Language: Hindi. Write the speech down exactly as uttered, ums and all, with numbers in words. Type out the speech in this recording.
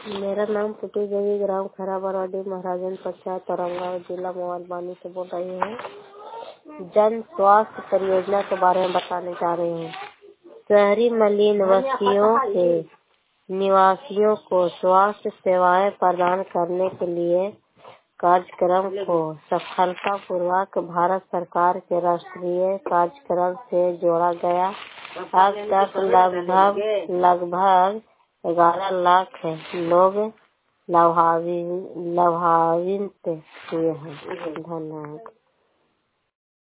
मेरा नाम पुटू देवी, ग्राम खरा बरवाडी, महाराजन पंचायत, औरंगाबाद जिला, मोबाइल बानी से बोल रही हूँ। जन स्वास्थ्य परियोजना के बारे में बताने जा रही हूँ। शहरी मलिन बस्तियों के निवासियों को स्वास्थ्य सेवाएं प्रदान करने के लिए कार्यक्रम को सफलतापूर्वक भारत सरकार के राष्ट्रीय कार्यक्रम से जोड़ा गया। अब तक लगभग लगभग ग्यारह लाख लोग लाभान्वित हुए हैं। धन्यवाद।